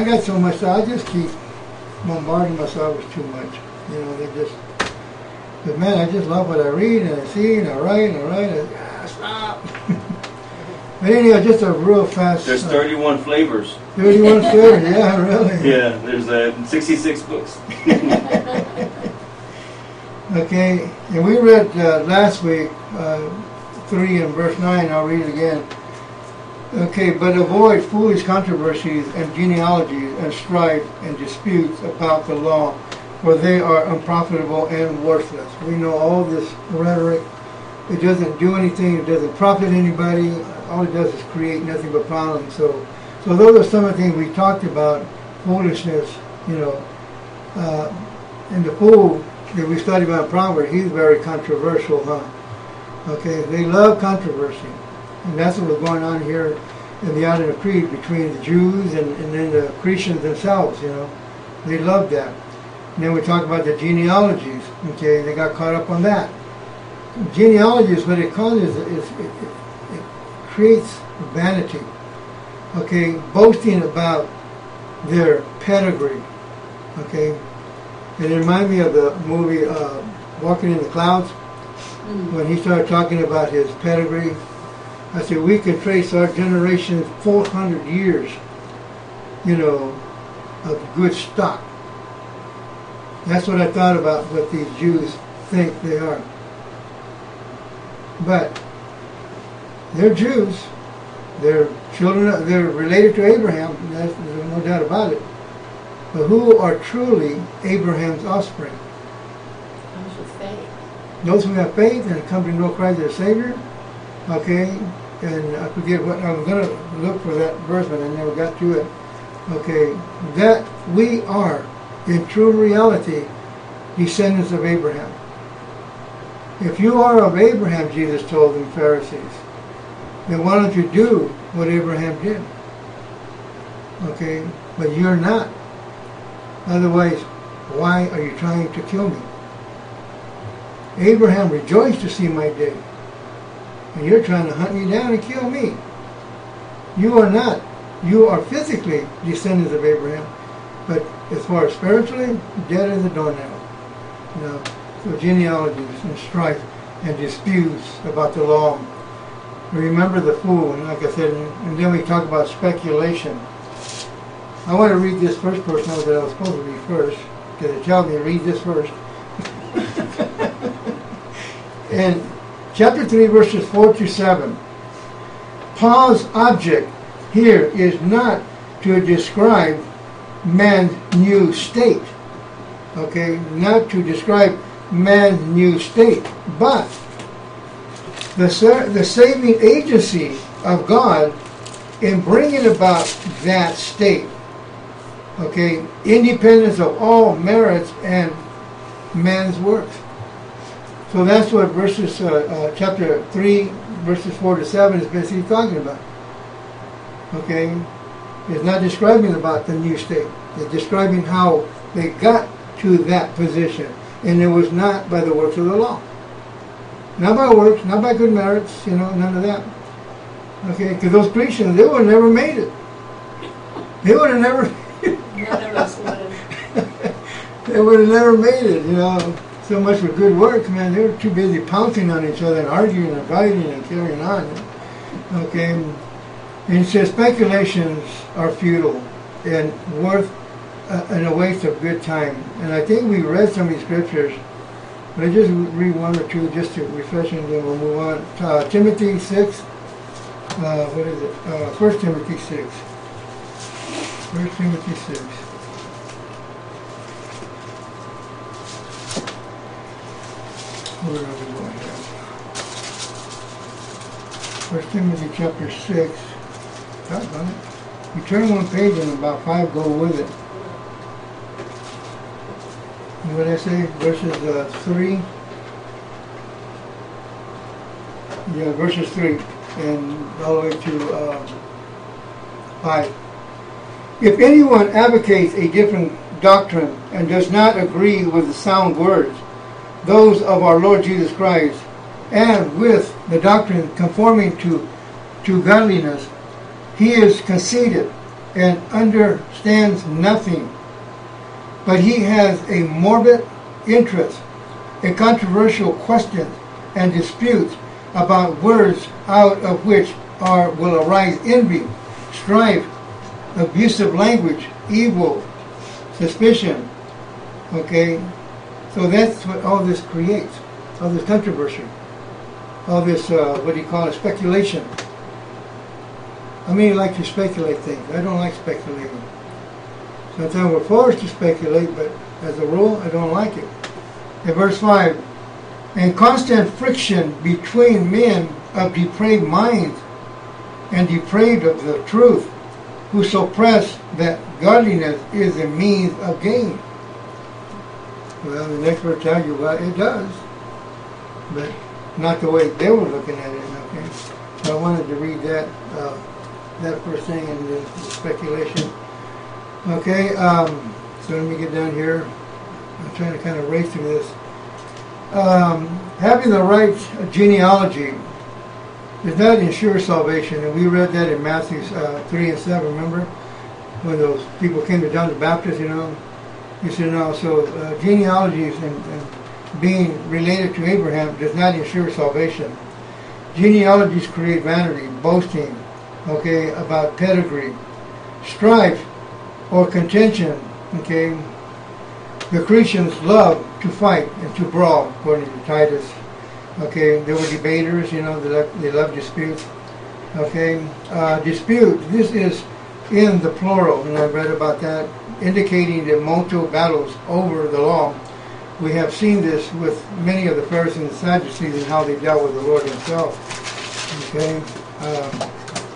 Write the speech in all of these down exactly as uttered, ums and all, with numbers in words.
got so much, I just keep bombarding myself with too much. You know, they just, but man, I just love what I read and I see and I write and I write and ah, stop. But anyhow, just a real fast. There's thirty-one uh, flavors. thirty-one flavors, yeah, really. Yeah, there's uh, sixty-six books. Okay, and we read uh, last week uh, three and verse nine. I'll read it again. Okay, but avoid foolish controversies and genealogies and strife and disputes about the law, for they are unprofitable and worthless. We know all this rhetoric. It doesn't do anything. It doesn't profit anybody. All it does is create nothing but problems. So, so those are some of the things we talked about. Foolishness, you know, uh, and the fool that we studied about in Proverbs, he's very controversial, huh? Okay, they love controversy, and that's what was going on here in the Island of Crete between the Jews and, and then the Cretians themselves. You know, they loved that. And then we talked about the genealogies. Okay, they got caught up on that. Genealogy is what it calls is, is it, it, it creates vanity. Okay, boasting about their pedigree. Okay, it reminded me of the movie uh, Walking in the Clouds, mm. when he started talking about his pedigree. I said, we could trace our generation four hundred years, you know, of good stock. That's what I thought about what these Jews think they are. But they're Jews. They're children. They're related to Abraham. There's no doubt about it. But who are truly Abraham's offspring? Those with faith. Those who have faith and come to know Christ as Savior. Okay, and I forget what I was going to look for that verse, but I never got to it. Okay, that we are in true reality descendants of Abraham. If you are of Abraham, Jesus told the Pharisees, then why don't you do what Abraham did? Okay, but you're not. Otherwise, why are you trying to kill me? Abraham rejoiced to see my day, and you're trying to hunt me down and kill me. You are not. You are physically descendants of Abraham, but as far as spiritually, dead as a doornail. You know, so genealogies and strife and disputes about the law. Remember the fool, and like I said, and then we talk about speculation. I want to read this first portion that I was supposed to read first, because it tells me to read this first. In chapter three, verses four to seven, Paul's object here is not to describe man's new state, okay, not to describe man's new state, but the, the saving agency of God in bringing about that state, okay, independence of all merits and man's works. So that's what verses, uh, uh, chapter three, verses four to seven is basically talking about. Okay, it's not describing about the new state. It's describing how they got to that position, and it was not by the works of the law, not by works, not by good merits. You know, none of that. Okay, because those Christians, they would have never made it. They would have never. None of us would have. They would have never made it. You know, so much for good works, man. They were too busy pouncing on each other and arguing and fighting and carrying on. Okay. And it says speculations are futile and worth uh, and a waste of good time. And I think we read some of these scriptures, but I just read one or two just to refresh, and then we'll move on. Uh, Timothy six. Uh, what is it? Uh, First Timothy six. First Timothy six. Where are we going here? First Timothy chapter six. Doggone it. You turn one page and about five go with it. And what did I say? Verses uh, three. Yeah, verses three and all the way to uh, five. If anyone advocates a different doctrine and does not agree with the sound words, those of our Lord Jesus Christ, and with the doctrine conforming to, to godliness, he is conceited and understands nothing. But he has a morbid interest in controversial questions and disputes about words out of which are will arise envy, strife, abusive language, evil, suspicion. Okay? So that's what all this creates, all this controversy, all this, uh, what do you call it, speculation. I mean, I like to speculate things. I don't like speculating. Sometimes we're forced to speculate, but as a rule, I don't like it. In verse five, and constant friction between men of depraved minds and depraved of the truth, who suppress that godliness is a means of gain. Well, the next verse tells you, well, it does, but not the way they were looking at it. Okay, so I wanted to read that uh, that first thing in the, the speculation. Okay, um, so let me get down here. I'm trying to kind of race through this. Um, having the right genealogy does not ensure salvation, and we read that in Matthew uh, three and seven. Remember when those people came to John the Baptist? You know, he said, "No." So uh, genealogies and, and being related to Abraham does not ensure salvation. Genealogies create vanity, boasting, okay, about pedigree, strife, or contention. Okay, the Christians love to fight and to brawl, according to Titus. Okay, there were debaters, you know, they love, they love disputes. Okay, uh, dispute, this is in the plural, and I read about that, indicating the multiple battles over the law. We have seen this with many of the Pharisees and Sadducees and how they dealt with the Lord himself. Okay, um,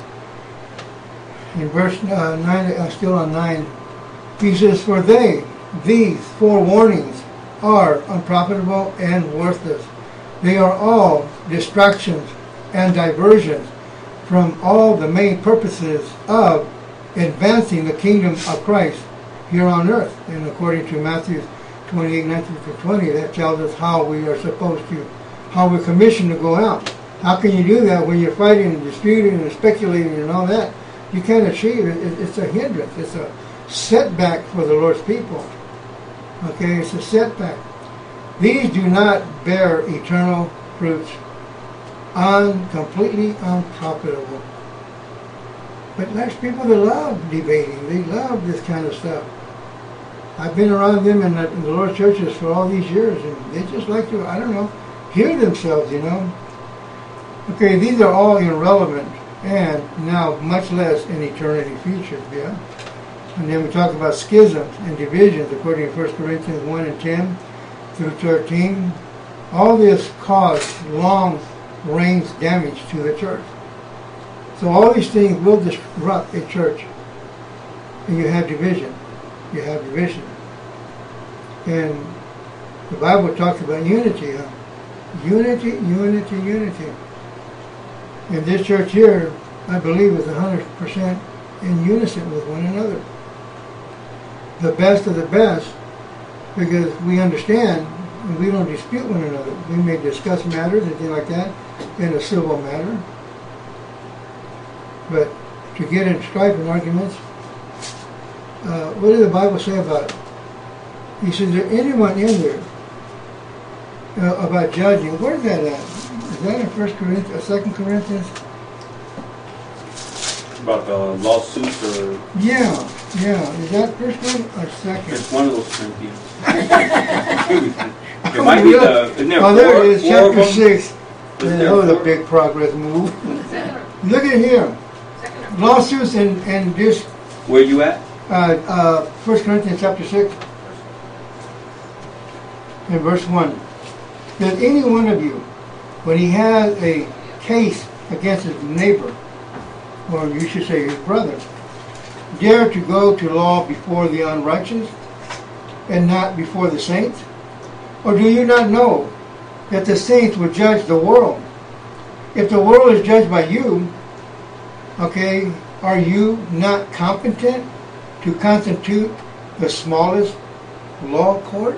in verse uh, nine, uh, still on nine, he says, for they, these four warnings, are unprofitable and worthless. They are all distractions and diversions from all the main purposes of advancing the kingdom of Christ here on earth. And according to Matthew twenty-eight, nineteen through twenty, that tells us how we are supposed to, how we're commissioned to go out. How can you do that when you're fighting and disputing and speculating and all that? You can't achieve it. It's a hindrance. It's a setback for the Lord's people. Okay, it's a setback. These do not bear eternal fruits, un, completely unprofitable. But there's people that love debating. They love this kind of stuff. I've been around them in the, in the Lord's churches for all these years, and they just like to, I don't know, hear themselves, you know. Okay, these are all irrelevant, and now much less in eternity future, yeah. And then we talk about schisms and divisions, according to First Corinthians one and ten through thirteen. All this caused long-range damage to the church. So all these things will disrupt a church. And you have division. You have division. And the Bible talks about unity. Huh? Unity, unity, unity. And this church here, I believe, is one hundred percent in unison with one another. The best of the best, because we understand and we don't dispute one another. We may discuss matters and things like that in a civil manner. But to get in strife and arguments, uh, what did the Bible say about it? He says, is there anyone in there uh, about judging? Where's that at? Is that in First Corinthians, uh, Second Corinthians? About the lawsuits or... Yeah, yeah. Is that First Corinthians or Second? It's one of those Corinthians. It might be the... Isn't there oh, there four, it is, four of chapter them? six. Isn't Yeah, there that was a four? big progress move. Second or- Look at here. second or- Lawsuits and, and this, Where you at? uh, uh, First Corinthians chapter six, in verse one. Does any one of you, when he has a case against his neighbor, or you should say his brother, dare to go to law before the unrighteous and not before the saints? Or do you not know that the saints will judge the world? If the world is judged by you, okay, are you not competent to constitute the smallest law court?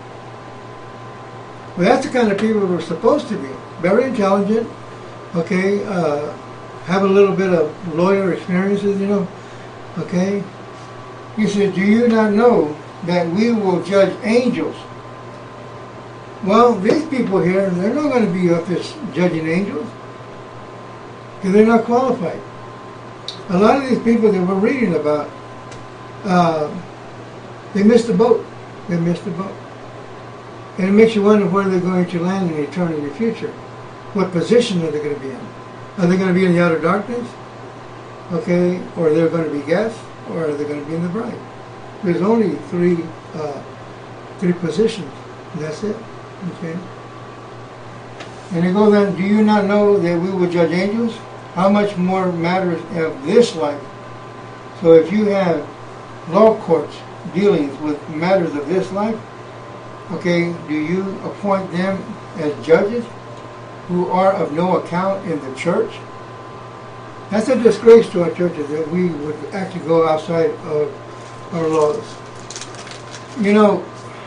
Well, that's the kind of people we're supposed to be. Very intelligent, okay, uh, have a little bit of lawyer experiences, you know, Okay? He said, do you not know that we will judge angels? Well, these people here, they're not going to be up there judging angels because they're not qualified. A lot of these people that we're reading about, uh, they missed the boat. They missed the boat. And it makes you wonder where they're going to land in eternity future. What position are they going to be in? Are they going to be in the outer darkness? Okay, or they're going to be guests, or are they going to be in the bride? There's only three, uh, three positions. And that's it. Okay. And they go then, do you not know that we will judge angels? How much more matters of this life? So if you have law courts dealings with matters of this life, okay, do you appoint them as judges who are of no account in the church? That's a disgrace to our churches that we would actually go outside of our laws. You know,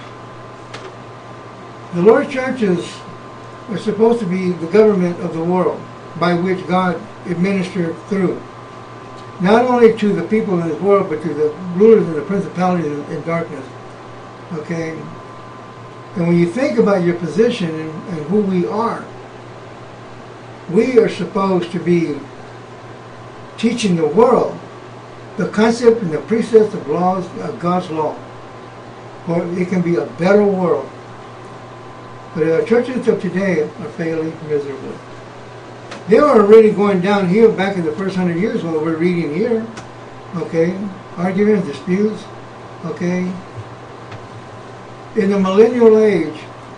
the Lord's churches are supposed to be the government of the world by which God administered through. Not only to the people in this world, but to the rulers and the principalities in darkness. Okay? And when you think about your position and, and who we are, we are supposed to be teaching the world the concept and the precepts of laws of God's law. For it can be a better world. But our churches of today are failing miserably. They were already going downhill back in the first hundred years when we're reading here. Okay? Arguments, disputes. Okay? In the millennial age,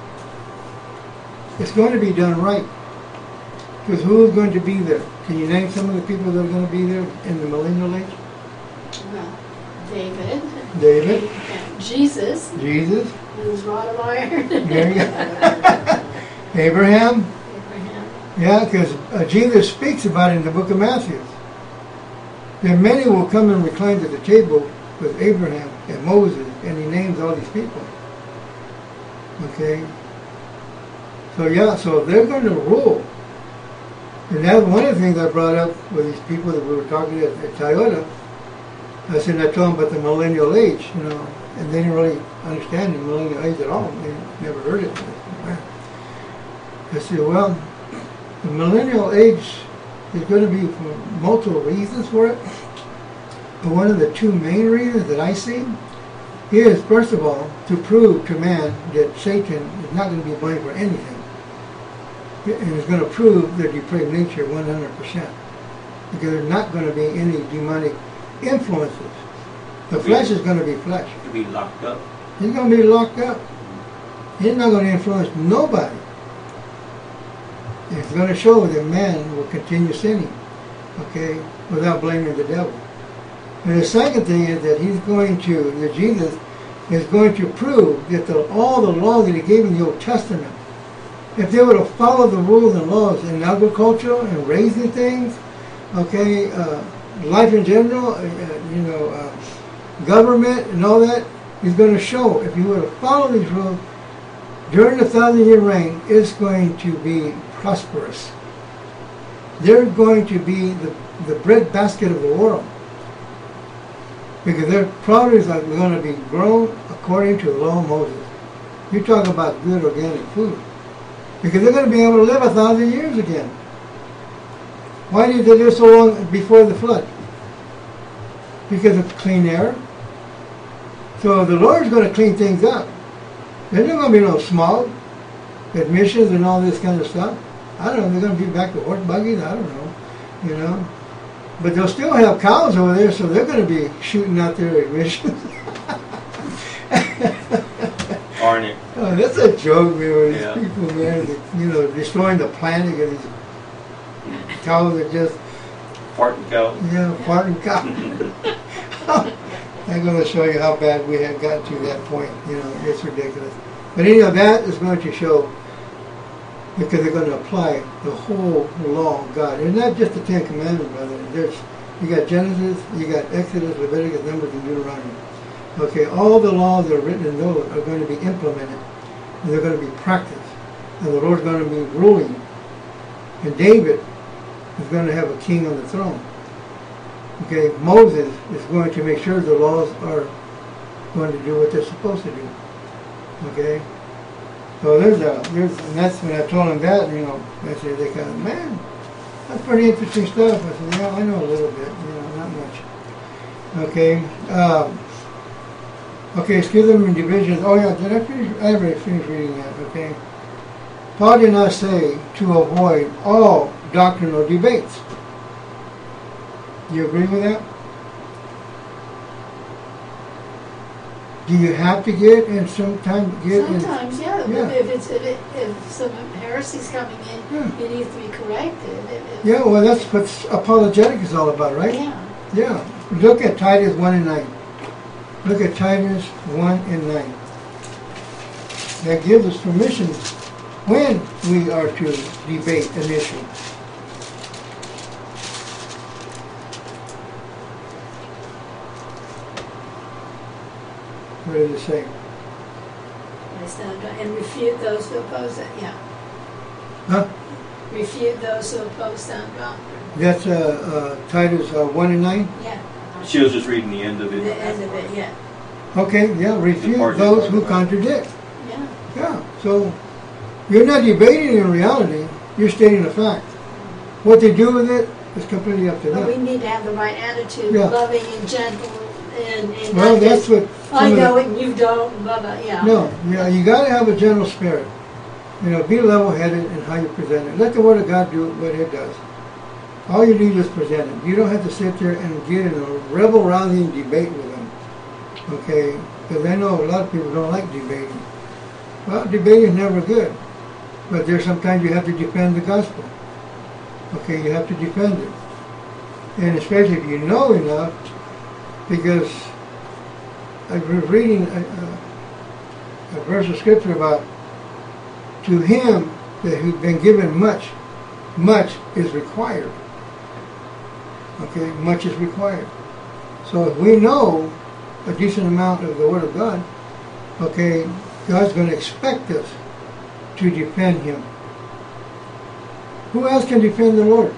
it's going to be done right. Because who's going to be there? Can you name some of the people that are going to be there in the millennial age? Well, David. David. And Jesus. Jesus. And his rod of iron. There you go. Abraham. Abraham. Yeah, because uh, Jesus speaks about it in the book of Matthew. There many will come and recline at the table with Abraham and Moses, and he names all these people. Okay? So yeah, so they're going to rule. And that's one of the things I brought up with these people that we were talking to at, at Toyota. I said, I told them about the millennial age, you know, and they didn't really understand the millennial age at all. They never heard it. I said, well, the millennial age is going to be for multiple reasons for it. But one of the two main reasons that I see is, first of all, to prove to man that Satan is not going to be blamed for anything. And it's going to prove their depraved nature one hundred percent. Because there's not going to be any demonic influences. The flesh is going to be flesh. To be locked up. He's going to be locked up. He's not going to influence nobody. It's going to show that man will continue sinning, okay, without blaming the devil. And the second thing is that he's going to, that Jesus is going to prove that the, all the laws that he gave in the Old Testament, if they were to follow the rules and laws in agriculture and raising things, okay, uh, life in general, uh, you know, uh, government and all that, he's going to show if you were to follow these rules during the thousand year reign, it's going to be prosperous. They're going to be the, the bread basket of the world. Because their produce are going to be grown according to the law of Moses. You talk about good organic food. Because they're going to be able to live a thousand years again. Why did they live so long before the flood? Because of clean air. So the Lord's going to clean things up. There's not going to be no smog, emissions and all this kind of stuff. I don't know, they're going to be back to horse buggies, I don't know, you know. But they'll still have cows over there, so they're going to be shooting out their emissions. Darn it. Oh, that's a joke, man, with these Yeah. people, man, that, you know, destroying the planet because these cows are just, Farting cow. yeah, farting cows. I'm going to show you how bad we have gotten to that point, you know, it's ridiculous. But anyhow, that is going to show, because they're going to apply the whole law of God. And not just the Ten Commandments, brother. There's, you got Genesis, you got Exodus, Leviticus, Numbers, and Deuteronomy. Okay, all the laws that are written in those are going to be implemented. And they're going to be practiced. And the Lord's going to be ruling. And David is going to have a king on the throne. Okay, Moses is going to make sure the laws are going to do what they're supposed to do. Okay? So there's a, there's, and that's when I told him that, you know, I said, they kind of, man, that's pretty interesting stuff. I said, yeah, I know a little bit, you know, not much. Okay, um, okay, schism and divisions. Oh yeah, did I finish? I already finished reading that, okay. Paul did not say to avoid all doctrinal debates. Do you agree with that? Do you have to get and sometimes get Sometimes, yeah. Yeah. If it's if, it, if some heresy's coming in, Yeah. it needs to be corrected. If, if, in? Yeah, well, that's what apologetic is all about, right? Yeah. Yeah. Look at Titus one and nine. Look at Titus one and nine. That gives us permission when we are to debate an issue. What does it say? I stand and refute those who oppose it. Yeah. Huh? Refute those who oppose sound doctrine. That's uh, uh, Titus uh, one and nine? Yeah. She was just reading the end of The it. end of it. Yeah. Okay, yeah, refute part those you're who talking about. contradict. Yeah. Yeah, so you're not debating in reality, you're stating a fact. What they do with it is completely up to But we them. need to have the right attitude, Yeah. loving and gentle, and, and Well, not that's just, what I some of know the- it and you don't, blah, blah, yeah. No, yeah, you gotta have a gentle spirit. You know, be level-headed in how you present it. Let the Word of God do what it does. All you need is present it. You don't have to sit there and get in a rebel-rousing debate with them. Okay? Because I know a lot of people don't like debating. Well, debating is never good. But there's sometimes you have to defend the gospel. Okay, you have to defend it. And especially if you know enough, because I was reading a, a, a verse of scripture about, to him that who's been given much, much is required. Okay, much is required. So if we know a decent amount of the Word of God, okay, God's going to expect us to defend Him. Who else can defend the Lord?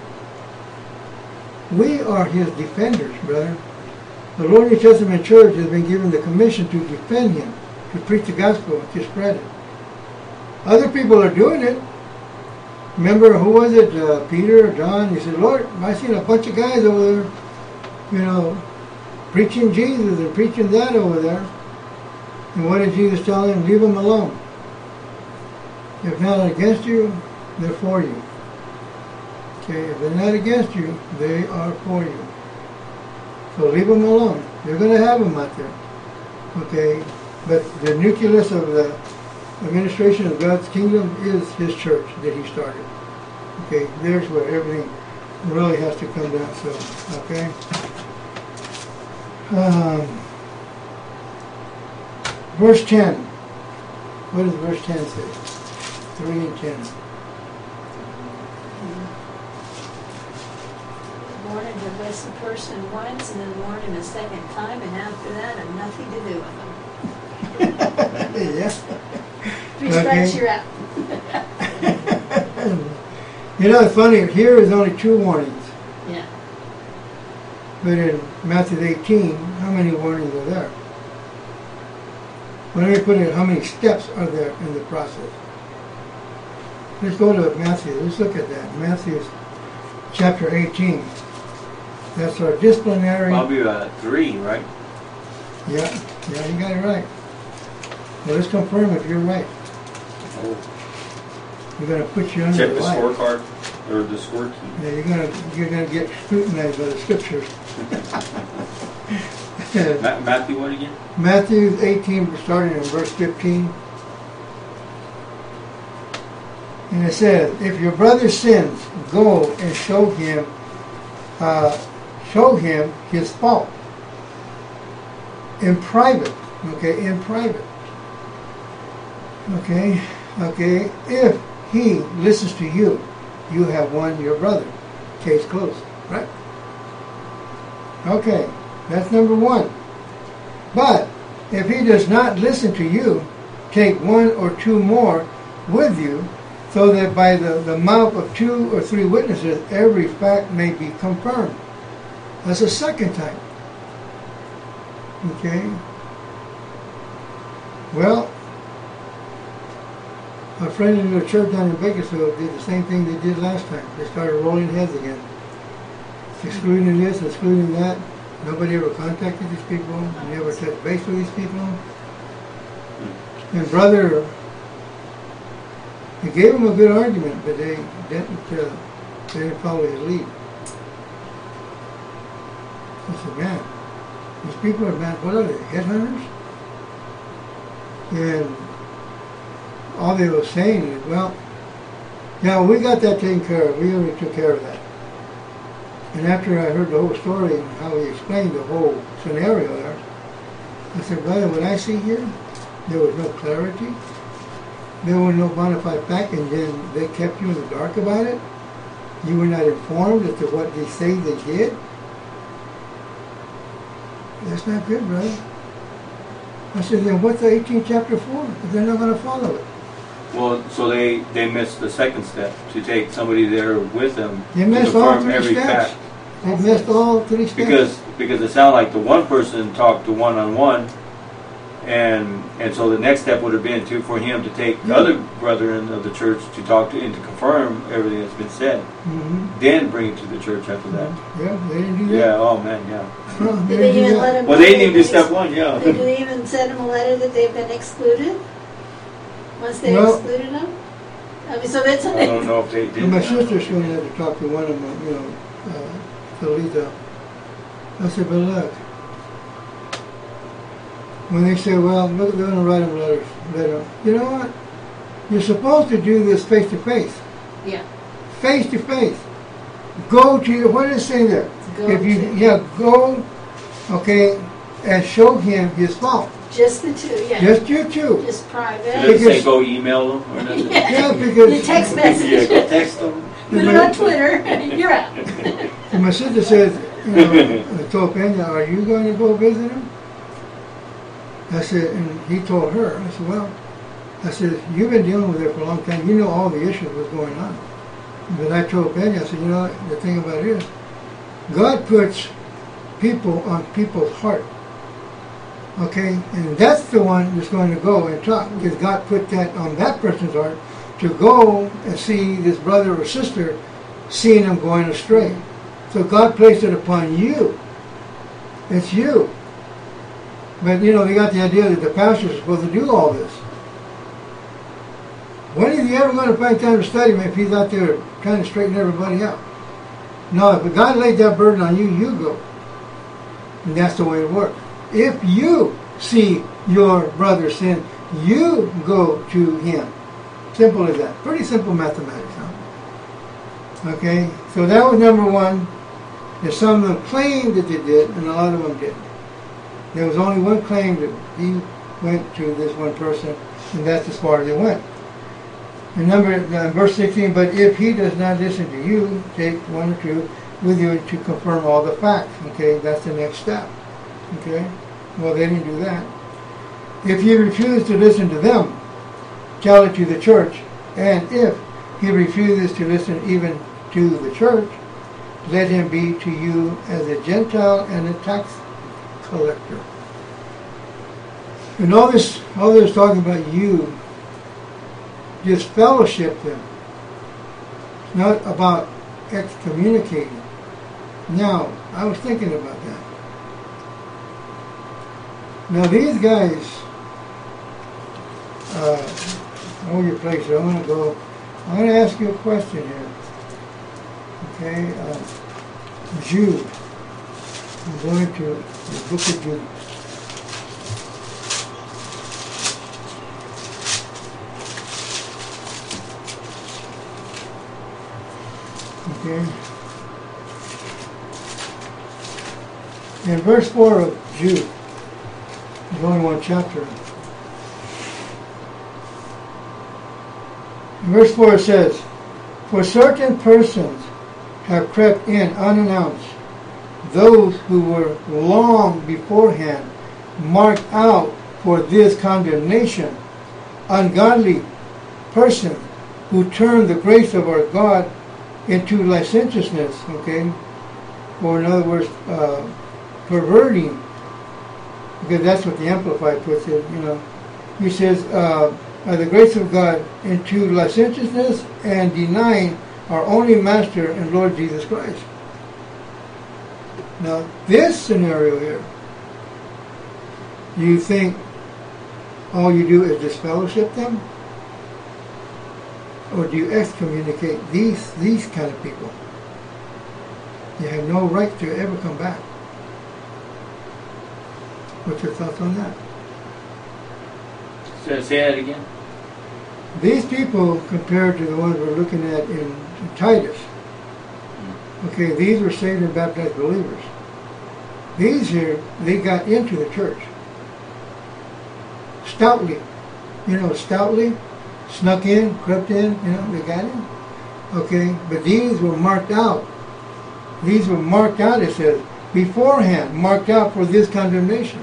We are His defenders, brother. The Lord New Testament Church has been given the commission to defend Him, to preach the gospel, to spread it. Other people are doing it. Remember, who was it? Uh, Peter or John? He said, Lord, I seen a bunch of guys over there, you know, preaching Jesus and preaching that over there. And what did Jesus tell him? Leave them alone. If not against you, they're for you. Okay, if they're not against you, they are for you. So leave them alone. You're going to have them out there. Okay, but the nucleus of the administration of God's kingdom is His church that He started. Okay, there's where everything really has to come down. So, okay. Um, verse ten. What does verse ten say? Three and ten. Warn him to bless a person once and then warn him a second time, and after that, have nothing to do with him. Yeah. Three strikes, Okay. you're out. You know, it's funny. Here is only two warnings, Yeah. but in Matthew eighteen, how many warnings are there? Well, let me put it. How many steps are there in the process? Let's go to Matthew. Let's look at that. Matthew chapter eighteen. That's our disciplinary. Probably uh, three, right? Yeah, yeah, you got it right. Well, let's confirm if you're right. Oh. We're going to put you under Check the the light. scorecard or the score key. Yeah, you're going to you're going to get scrutinized by the scriptures. Ma- Matthew, what again? Matthew eighteen, starting in verse fifteen. And it says, if your brother sins, go and show him, uh, show him his fault. In private, okay, in private. Okay, okay, if he listens to you, you have won your brother. Case closed, right? Okay, that's number one. But if he does not listen to you, take one or two more with you, so that by the, the mouth of two or three witnesses every fact may be confirmed. That's the second time. Okay. Well, our friend in the church down in Bakersfield did the same thing they did last time. They started rolling heads again. Excluding this, excluding that. Nobody ever contacted these people. Never touched base with these people. And brother, he gave them a good argument, but they didn't, uh, they didn't follow his lead. I said, man, these people are, man, what are they, headhunters? And all they were saying is, well, yeah, we got that taken care of. We already took care of that. And after I heard the whole story and how he explained the whole scenario there, I said, brother, what I see here, there was no clarity. There was no bona fide fact, and then they kept you in the dark about it. You were not informed as to what they say they did. That's not good, brother. I said, then what's the eighteenth chapter for? If they're not going to follow it. Well, so they, they missed the second step, to take somebody there with them They to missed all confirm three every steps. fact. They missed all three steps. Because because it sounded like the one person talked to one on one, and and so the next step would have been to for him to take the Yeah. other brethren of the church to talk to and to confirm everything that's been said. Mm-hmm. Then bring it to the church after that. Yeah, they didn't do that. Yeah. Oh man. Yeah. No, they Did they didn't do even that. let them? Well, they didn't even do step one. Yeah. Did they even send them a letter that they've been excluded? Once they Well- excluded them? I mean, so that's I don't know if they And did. my that. sister's going to have to talk to one of them, you know, uh, Felita. I said, but look, when they say, well, look, they're going to write them letters, letter. You know what? You're supposed to do this face to face. Yeah. Face to face. Go to your, what does it say there? Go if you, to. yeah, go, okay, and show him his fault. Just the two, yeah. Just you two. Just It private. doesn't say Because- go email them or nothing. Yeah, because You text Yeah, message. go text them. Put it on Twitter. You're out. And my sister says, you know, I told Pena, are you going to go visit him? I said, and he told her, I said, well, I said, you've been dealing with it for a long time. You know all the issues was going on. But I told Pena, I said, you know, the thing about it is, God puts people on people's heart. Okay? And that's the one that's going to go and talk, because God put that on that person's heart to go and see this brother or sister seeing them going astray. So God placed it upon you. It's you. But, you know, they got the idea that the pastors are supposed to do all this. When is he ever going to find time to study him if he's out there trying to straighten everybody out? No, if God laid that burden on you, you go. And that's the way it works. If you see your brother sin, you go to him. Simple as that. Pretty simple mathematics, huh? Okay, so that was number one. And some of them claimed that they did, and a lot of them didn't. There was only one claim that he went to this one person, and that's as far as it went. And number uh, verse sixteen, but if he does not listen to you, take one or two with you to confirm all the facts. Okay, that's the next step. Okay, well, they didn't do that. If he refuses to listen to them, tell it to the church. And if he refuses to listen even to the church, let him be to you as a Gentile and a tax collector. And all this, all this talking about you, just fellowship them. It's not about excommunicating. Now, I was thinking about that. Now these guys, uh, know your place. I want to go. I'm going to ask you a question here. Okay, uh, Jude. I'm going to the book of Jude. Okay. In verse four of Jude, there's only one chapter. In verse four it says, for certain persons have crept in unannounced, those who were long beforehand marked out for this condemnation, ungodly persons who turn the grace of our God into licentiousness, okay? or in other words, uh, perverting, because that's what the Amplified puts it, you know. He says, uh, by the grace of God, into licentiousness and denying our only Master and Lord Jesus Christ. Now, this scenario here, you think all you do is disfellowship them? Or do you excommunicate these these kind of people? You have no right to ever come back. What's your thoughts on that? So say that again. These people, compared to the ones we're looking at in, in Titus, okay, these were saved and baptized believers. These here, they got into the church. Stoutly. You know, stoutly, snuck in, crept in, you know, they got in. Okay, but these were marked out. These were marked out, it says, beforehand, marked out for this condemnation.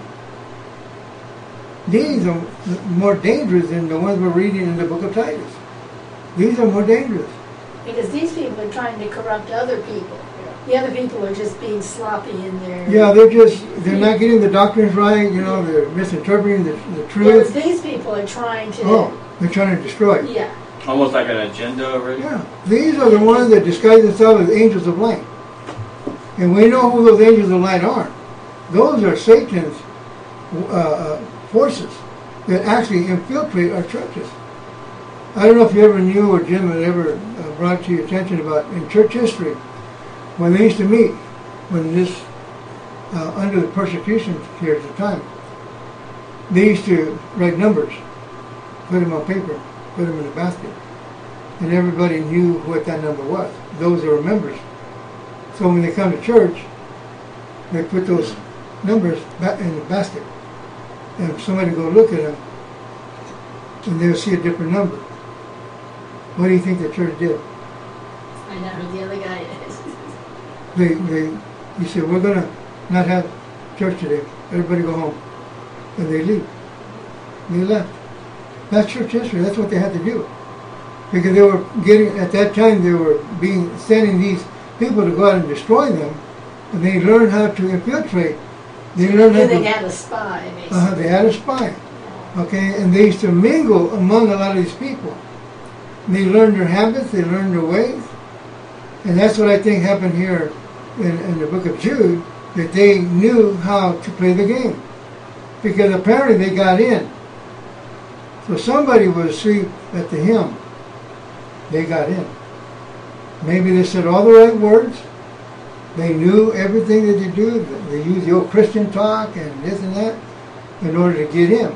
These are more dangerous than the ones we're reading in the book of Titus. These are more dangerous. Because these people are trying to corrupt other people. The other people are just being sloppy in their... Yeah, they're just, they're not getting the doctrines right, you know, they're misinterpreting the, the Yeah, truth. but these people are trying to... Oh, they're trying to destroy it. Yeah. Almost like an agenda already. Yeah, these are the ones that disguise themselves as angels of light. And we know who those angels of light are. Those are Satan's uh, uh, forces that actually infiltrate our churches. I don't know if you ever knew or Jim had ever uh, brought to your attention about in church history, when they used to meet, when this, uh, under the persecution period of time, they used to write numbers, put them on paper, put them in a basket, and everybody knew what that number was. Those that were members. So when they come to church, they put those numbers back in the basket, and somebody go look at them, and they'll see a different number. What do you think the church did? I know who the other guy is. They, they, he said, we're going to not have church today. Everybody go home. And they leave. They left. That's church history. That's what they had to do. Because they were getting, at that time, they were being, sending these people to go out and destroy them. And they learned how to infiltrate. They learned how And to... they had a spy, basically. Uh, they had a spy. Okay, and they used to mingle among a lot of these people. They learned their habits, they learned their ways. And that's what I think happened here in, in the book of Jude, that they knew how to play the game. Because apparently they got in. So somebody was asleep at the helm. They got in. Maybe they said all the right words. They knew everything that they do. They used the old Christian talk and this and that in order to get in.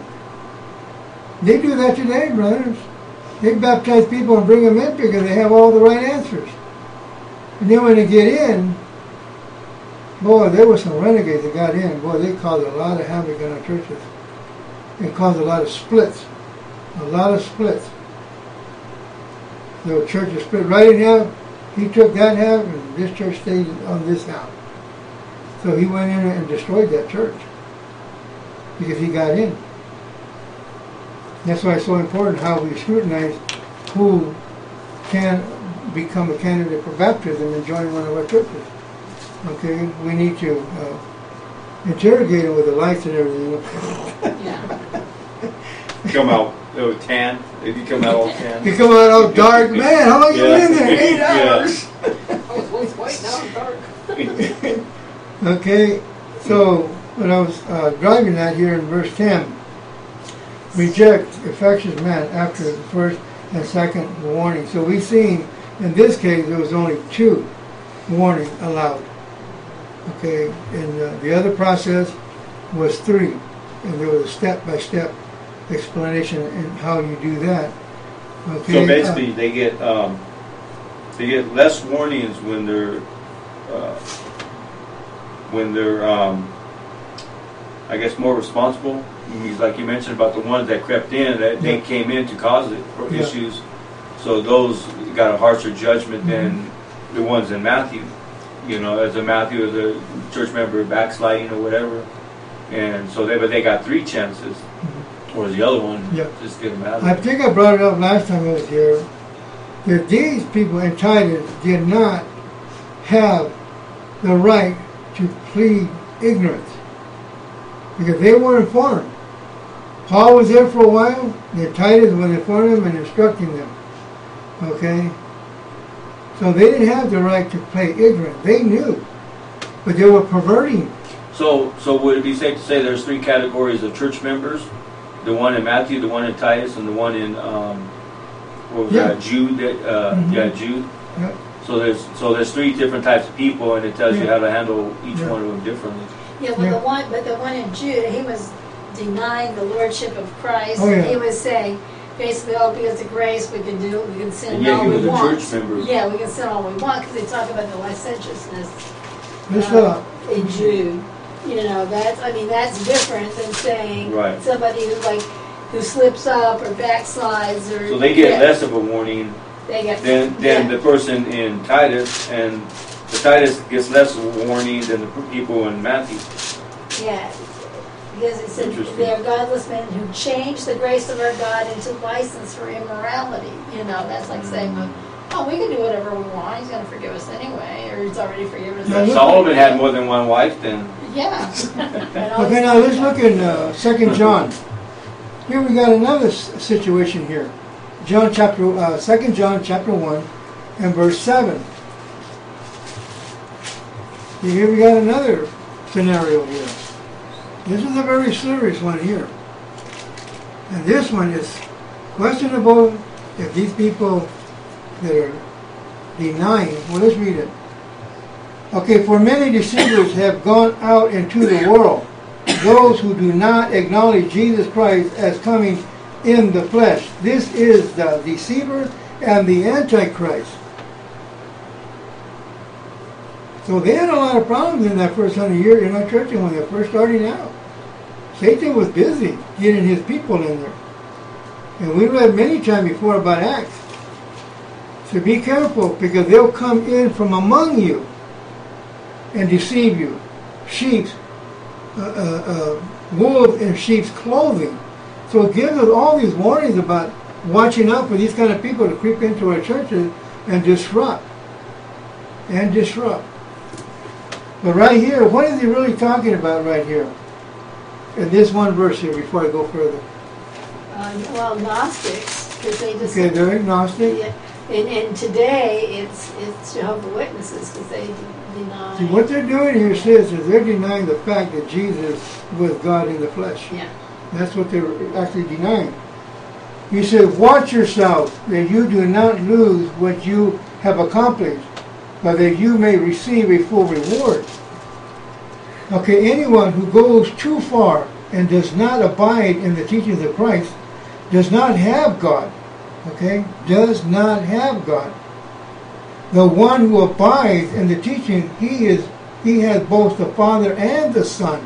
They do that today, brothers. They baptize people and bring them in because they have all the right answers. And then when they get in, boy, there were some renegades that got in. Boy, they caused a lot of havoc in our churches. They caused a lot of splits. A lot of splits. The church is split right in half. He took that half, and this church stayed on this half. So he went in and destroyed that church because he got in. That's why it's so important how we scrutinize who can become a candidate for baptism and join one of our churches. Okay, we need to uh, interrogate them with the lights and everything. Yeah. Come out oh, tan. If you come out all tan. You come out all dark, man. How long you Yeah. been in there? Eight Yeah. hours. I was once white, now I'm dark. Okay, so when I was uh, driving that here in verse ten, reject infectious man after the first and second warning. So we've seen in this case there was only two warnings allowed. Okay, and uh, the other process was three, and there was a step-by-step explanation in how you do that. Okay. So basically, they get um, they get less warnings when they're uh, when they're um, I guess more responsible. Like you mentioned about the ones that crept in, that they Yeah. came in to cause it or Yeah. issues. So those got a harsher judgment than Mm-hmm. the ones in Matthew. You know, as a Matthew, as a church member backsliding or whatever, and so they but they got three chances. Or the other one, Yeah. just get them out. I think I brought it up last time I was here, that these people in Titus did not have the right to plead ignorance because they were informed. Paul was there for a while, and Titus was informing them and instructing them. Okay? So they didn't have the right to play ignorant. They knew, but they were perverting. So, so would it be safe to say there's three categories of church members? The one in Matthew, the one in Titus, and the one in um, what was Yeah. that? Jude. Uh, Mhm. Yeah, Jude. Yeah. So there's so there's three different types of people, and it tells you Yeah. how to handle each Yeah. one of them differently. Yeah, well, Yeah. the one, but the one in Jude, he was denying the lordship of Christ. Oh, yeah. He was saying, basically, oh, because of grace, we can do, we can sin And yet all he we was a want. church member. Yeah, we can sin all we want because they talk about the licentiousness This, uh, uh, in Jude. You know, that's, I mean, that's different than saying Right. somebody who like who slips up or backslides or. So they get yeah, less of a warning They get than than yeah. the person in Titus, and the Titus gets less of a warning than the people in Matthew. Yeah, because it said Interesting. they are godless men who change the grace of our God into license for immorality. You know, that's like saying, oh, we can do whatever we want. He's going to forgive us anyway, or he's already forgiven us. Yeah, look- Solomon had more than one wife then. Yeah. And all okay, this- now let's look in uh, Second John. Here we got another s- situation here. John chapter, uh, Second John chapter one and verse seven. Here we got another scenario here. This is a very serious one here. And this one is questionable if these people that are denying, well, let's read it. Okay, for many deceivers have gone out into the world, those who do not acknowledge Jesus Christ as coming in the flesh. This is the deceiver and the Antichrist. So they had a lot of problems in that first hundred years in our church when they were first starting out. Satan was busy getting his people in there. And we read many times before about Acts. So be careful because they'll come in from among you and deceive you. Sheep's, uh, uh, uh, wolves in sheep's clothing. So it gives us all these warnings about watching out for these kind of people to creep into our churches and disrupt. And disrupt. But right here, what is he really talking about right here? In this one verse here, before I go further. Uh, well, Gnostics, because they just. Okay, they're agnostic. Yeah, and, and today it's it's Jehovah's Witnesses because they de- deny. See, what they're doing here says is they're denying the fact that Jesus was God in the flesh. Yeah. That's what they're actually denying. He said, watch yourself that you do not lose what you have accomplished, but that you may receive a full reward. Okay, anyone who goes too far and does not abide in the teachings of Christ does not have God. Okay? Does not have God. The one who abides in the teaching, he is he has both the Father and the Son.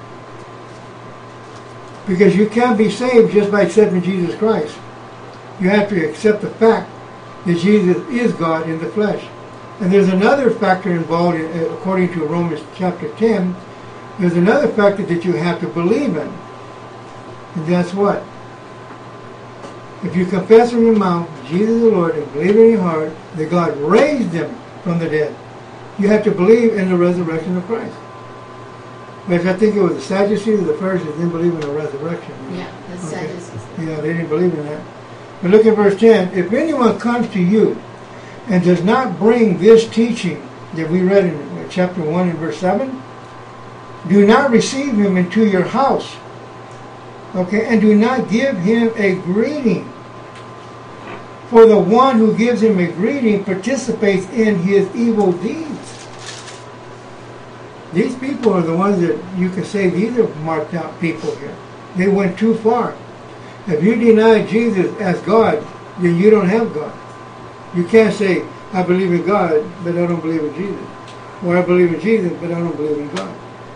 Because you can't be saved just by accepting Jesus Christ. You have to accept the fact that Jesus is God in the flesh. And there's another factor involved, in, according to Romans chapter ten, there's another factor that you have to believe in. And that's what? If you confess with your mouth Jesus is the Lord and believe in your heart that God raised him from the dead, you have to believe in the resurrection of Christ. Which I think it was the Sadducees or the Pharisees didn't believe in the resurrection. Yeah, the Okay. Sadducees. Yeah, they didn't believe in that. But look at verse ten. If anyone comes to you and does not bring this teaching that we read in chapter one and verse seven, do not receive him into your house. Okay, and do not give him a greeting. For the one who gives him a greeting participates in his evil deeds. These people are the ones that you can say these are marked out people here. They went too far. If you deny Jesus as God, then you don't have God. You can't say, I believe in God, but I don't believe in Jesus. Or I believe in Jesus, but I don't believe in God.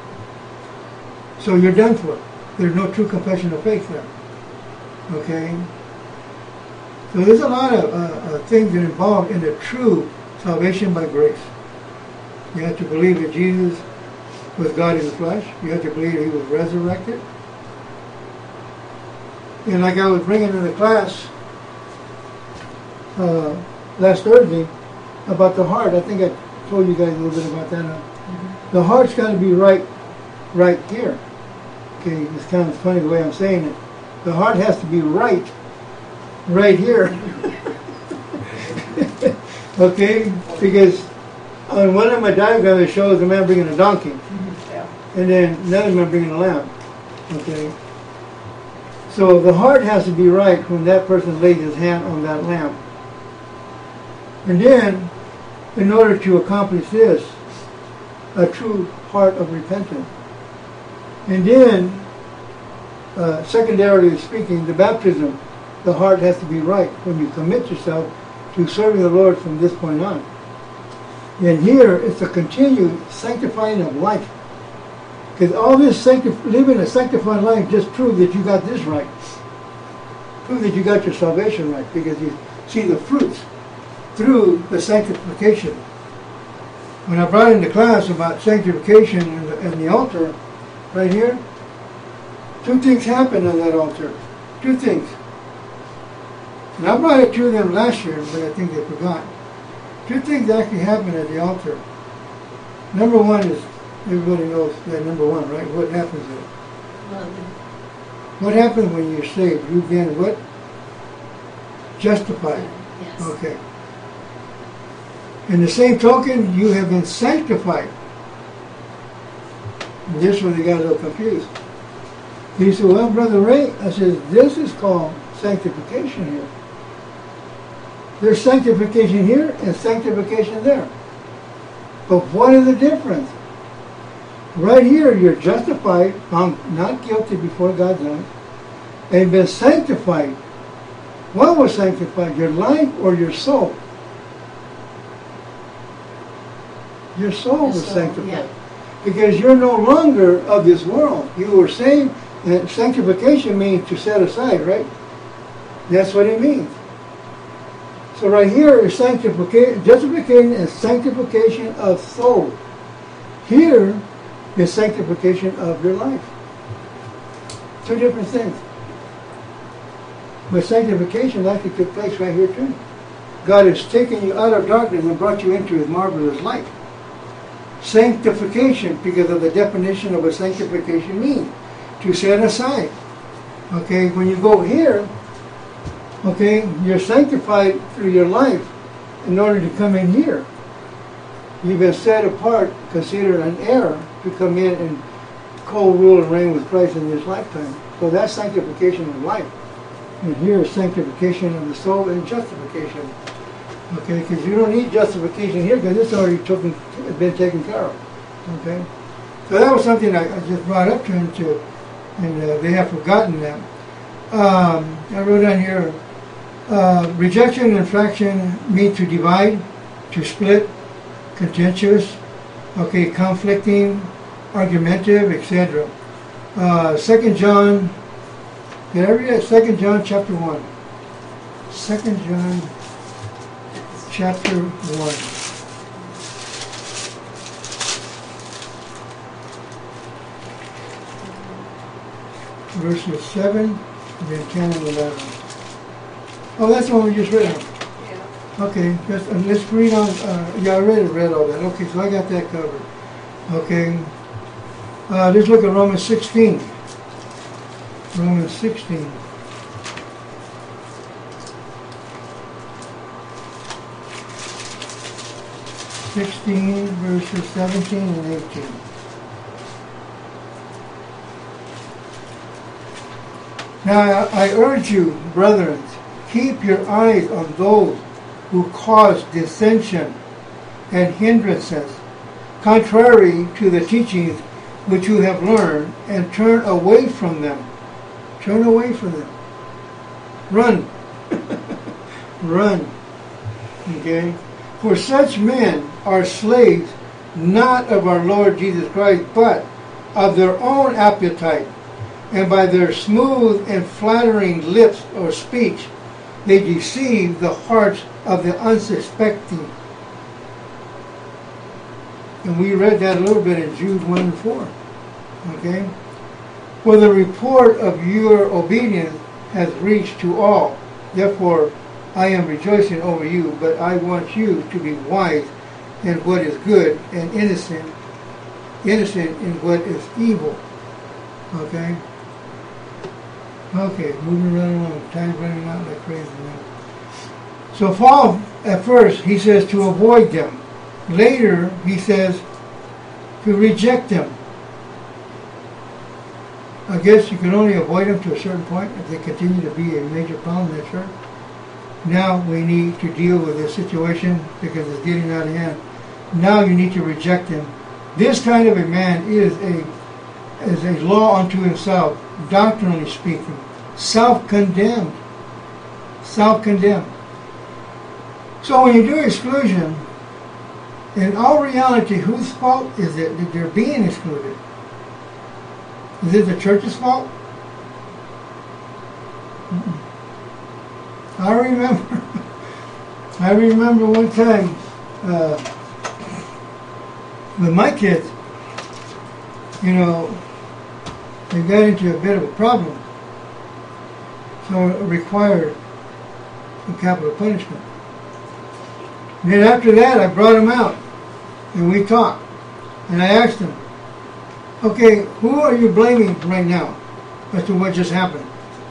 So you're done for. There's no true confession of faith there. Okay? So there's a lot of uh, uh, things that are involved in the true salvation by grace. You have to believe that Jesus was God in the flesh. You have to believe that he was resurrected. And like I was bringing in the class uh, last Thursday about the heart, I think I told you guys a little bit about that. Uh, the heart's got to be right, right here. Okay, it's kind of funny the way I'm saying it. The heart has to be right, right here. Okay, because on one of my diagrams it shows a man bringing a donkey, Yeah. and then another man bringing a lamb. Okay, so the heart has to be right when that person lays his hand on that lamb. And then, in order to accomplish this, a true heart of repentance. And then, uh, secondarily speaking, the baptism, the heart has to be right when you commit yourself to serving the Lord from this point on. And here, it's a continued sanctifying of life. Because all this sanctif- living a sanctified life just proves that you got this right. Prove that you got your salvation right, because you see the fruits through the sanctification. When I brought into class about sanctification and the, and the altar, right here, two things happened on that altar. Two things. And I brought it to them last year, but I think they forgot. Two things actually happened at the altar. Number one is, everybody knows that number one, right? What happens there? Well, What happens when you're saved? You've been what? Justified. yes. Okay. In the same token, you have been sanctified. And this is where they got a little confused. He said, well, Brother Ray, I said, this is called sanctification here. There's sanctification here and sanctification there. But what is the difference? Right here, you're justified, found not guilty before God's eyes, and been sanctified. What was sanctified? Your life or your soul? Your soul Your was soul, sanctified. yeah. Because you're no longer of this world. You were saved, and sanctification means to set aside, right? That's what it means. So right here is sanctification, justification and sanctification of soul. Here is sanctification of your life. Two different things. But sanctification actually took place right here too. God has taken you out of darkness and brought you into His marvelous light. Sanctification, because of the definition of what sanctification means, to set aside. Okay, when you go here, okay, you're sanctified through your life in order to come in here. You've been set apart, considered an heir, to come in and co-rule and reign with Christ in this lifetime. So that's sanctification of life. And here is sanctification of the soul and justification. Okay, because you don't need justification here because it's already taken, been taken care of. Okay, so that was something I, I just brought up to them too, and uh, they have forgotten that. Um, I wrote down here, uh, rejection and infraction mean to divide, to split, contentious, okay, conflicting, argumentative, et cetera. Uh, Second John, did I read that? Second John chapter one. Second John chapter one. Verses seven, and then ten and eleven. Oh, that's the one we just read. Yeah. Okay, just, uh, let's read on, uh, yeah, I already read all that. Okay, so I got that covered. Okay, uh, let's look at Romans sixteen. Romans sixteen. sixteen, verses seventeen and eighteen. Now I urge you, brethren, keep your eyes on those who cause dissension and hindrances, contrary to the teachings which you have learned, and turn away from them. Turn away from them. Run. Run. Okay? For such men are slaves not of our Lord Jesus Christ, but of their own appetite, and by their smooth and flattering lips or speech they deceive the hearts of the unsuspecting. And we read that a little bit in Jude one and four. Okay? For the report of your obedience has reached to all. Therefore, I am rejoicing over you, but I want you to be wise in what is good and innocent, innocent in what is evil. Okay? Okay, moving right along. Time's running out like crazy now. So Paul, at first, he says to avoid them. Later, he says to reject them. I guess you can only avoid them to a certain point if they continue to be a major problem in the church. Now we need to deal with this situation because it's getting out of hand. Now you need to reject him. This kind of a man is a is a law unto himself, doctrinally speaking, self-condemned, self-condemned. So when you do exclusion, in all reality, whose fault is it that they're being excluded? Is it the church's fault? Mm-mm. I remember, I remember one time uh, with my kids, you know, they got into a bit of a problem, so it required some capital punishment. And then after that, I brought them out, and we talked, and I asked them, okay, who are you blaming right now as to what just happened?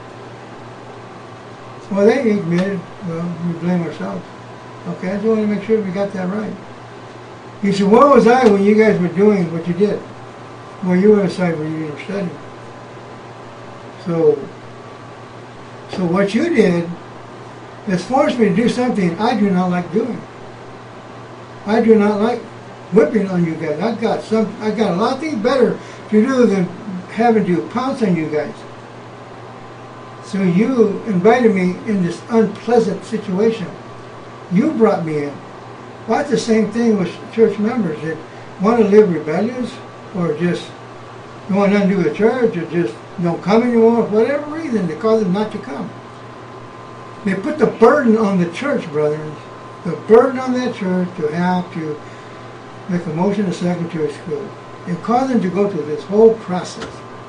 Well, they admitted, well, we blame ourselves. Okay, I just want to make sure we got that right. He said, where was I when you guys were doing what you did? Well, you were inside where you were studying. So, so what you did is forced me to do something I do not like doing. I do not like whipping on you guys. I got some. I got a lot of things better to do than having to pounce on you guys. So you invited me in this unpleasant situation. You brought me in. Well, that's the same thing with church members that want to live rebellious or just don't want nothing to do with church or just don't come anymore for whatever reason they cause them not to come. They put the burden on the church, brothers. The burden on that church to have to make a motion to second to exclude. It caused them to go through this whole process.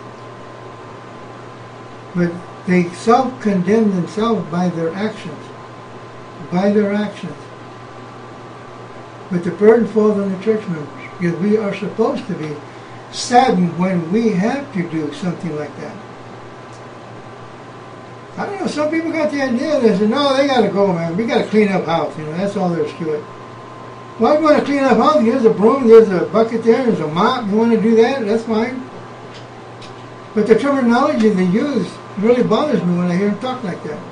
But they self-condemn themselves by their actions. By their actions. But the burden falls on the church members because we are supposed to be saddened when we have to do something like that. I don't know, some people got the idea that say, no, they got to go, man. We got to clean up house. You know, that's all there is to it. Well, you want to clean up house? There's a broom, there's a bucket there, there's a mop. You want to do that? That's fine. But the terminology they use really bothers me when I hear them talk like that.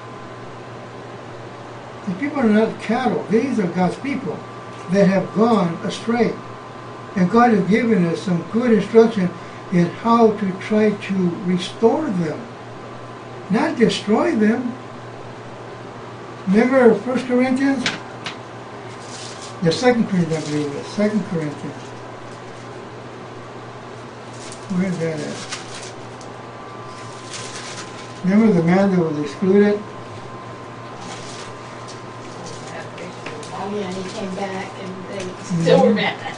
These people are not cattle. These are God's people that have gone astray. And God has given us some good instruction in how to try to restore them. Not destroy them. Remember First Corinthians? The Second Corinthians, I believe it is. Second Corinthians. Where is that at? Remember the man that was excluded? Oh yeah, he came back and they still mm-hmm. were mad.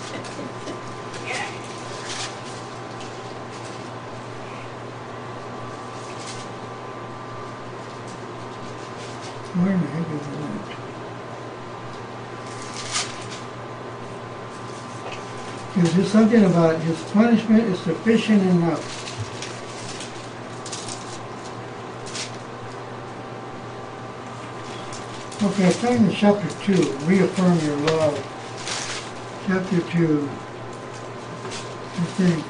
Where in the heck is that? Is there something about his punishment is sufficient enough? Okay, I'm turning to chapter two, reaffirm your love. Chapter two, I think.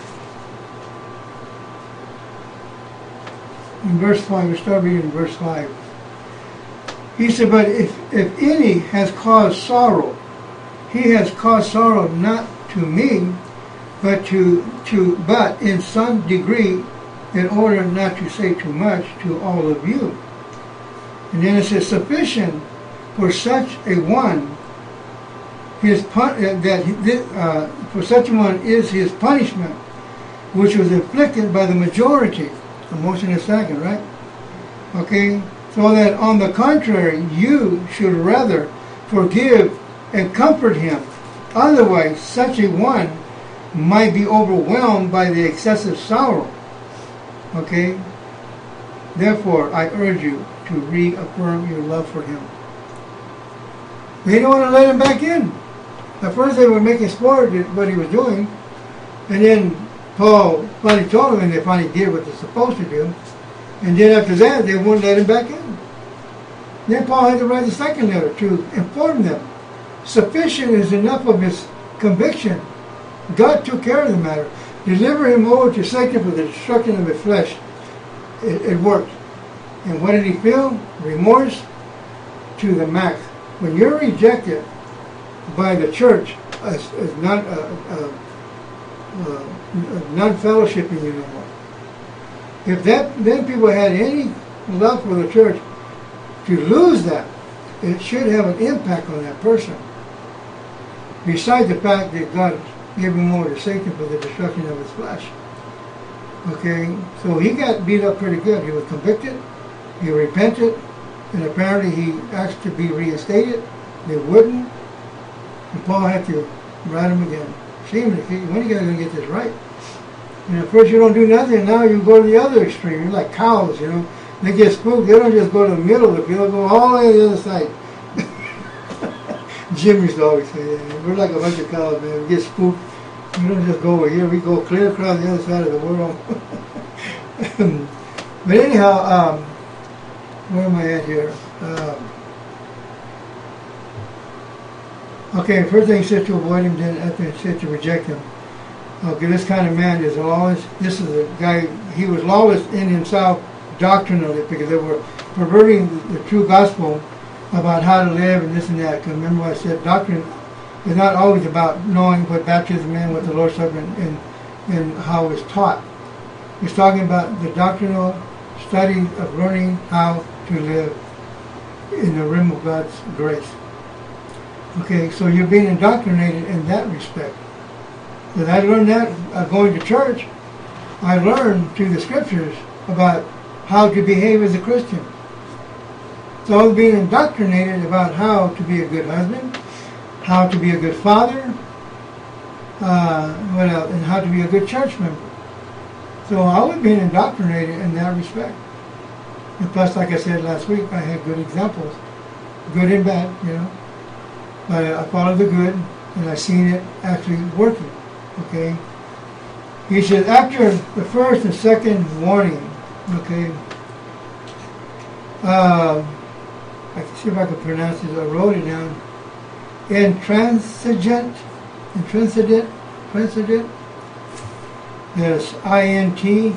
In verse five, we start reading verse five. He said, but if, if any has caused sorrow, he has caused sorrow not to me, but to to but in some degree, in order not to say too much, to all of you. And then it says, sufficient for such a one, his pun- that uh, for such a one is his punishment, which was inflicted by the majority. The motion is second, right? Okay. So that on the contrary, you should rather forgive and comfort him. Otherwise, such a one might be overwhelmed by the excessive sorrow. Okay? Therefore, I urge you to reaffirm your love for him. They don't want to let him back in. At first they were making sport of what he was doing, and then Paul finally told them, and they finally did what they're supposed to do. And then after that, they wouldn't let him back in. Then Paul had to write the second letter to inform them. Sufficient is enough of his conviction. God took care of the matter. Deliver him over to Satan for the destruction of his flesh. It, it worked. And what did he feel? Remorse to the max. When you're rejected by the church as, as not uh, uh, uh, non-fellowshipping you no more. If that then people had any love for the church, to lose that, it should have an impact on that person. Besides the fact that God gave him over to Satan for the destruction of his flesh. Okay, so he got beat up pretty good. He was convicted, he repented, and apparently he asked to be reinstated. They wouldn't, and Paul had to write him again. Shame, when are you guys going to get this right? And at first you don't do nothing, and now you go to the other extreme. You're like cows, you know. They get spooked. They don't just go to the middle of the field, they go all the way to the other side. Jim used to always say that. We're like a bunch of cows, man. We get spooked. We don't just go over here. We go clear across the other side of the world. But anyhow, um, where am I at here? Um, okay, first thing he said to avoid him, then after he said to reject him. Okay, this kind of man is lawless. This is a guy, he was lawless in himself doctrinally because they were perverting the, the true gospel about how to live and this and that. Because remember what I said, doctrine is not always about knowing what baptism is, what the Lord's Supper, and, and, and how it's taught. He's talking about the doctrinal study of learning how to live in the realm of God's grace. Okay, so you're being indoctrinated in that respect. Because I learned that uh, going to church. I learned through the scriptures about how to behave as a Christian. So I was being indoctrinated about how to be a good husband, how to be a good father, uh, what else, and how to be a good church member. So I was being indoctrinated in that respect. And plus, like I said last week, I had good examples, good and bad, you know. But I followed the good, and I seen it actually working. Okay. He said after the first and second warning, okay. Uh, I can see if I can pronounce it. I wrote it down. Intransigent, intransigent, intransigent. There's I N T